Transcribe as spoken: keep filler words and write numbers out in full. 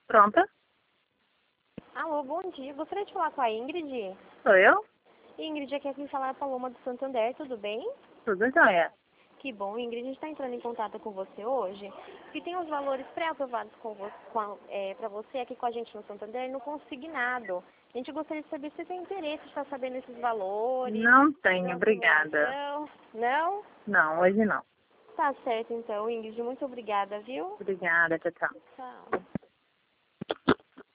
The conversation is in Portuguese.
Pronta? Alô, bom dia. Gostaria de falar com a Ingrid. Sou eu? Ingrid, aqui é quem fala é a Paloma do Santander, tudo bem? Tudo jóia. Que bom, Ingrid, a gente está entrando em contato com você hoje, que tem os valores pré-aprovados com vo com é, para você aqui com a gente no Santander no consignado. A gente gostaria de saber se você tem interesse de estar sabendo esses valores. Não tenho, da obrigada. simulação. Não? Não, hoje não. Tá certo então, Ingrid, muito obrigada, viu? Obrigada, tchau, tchau. Tchau.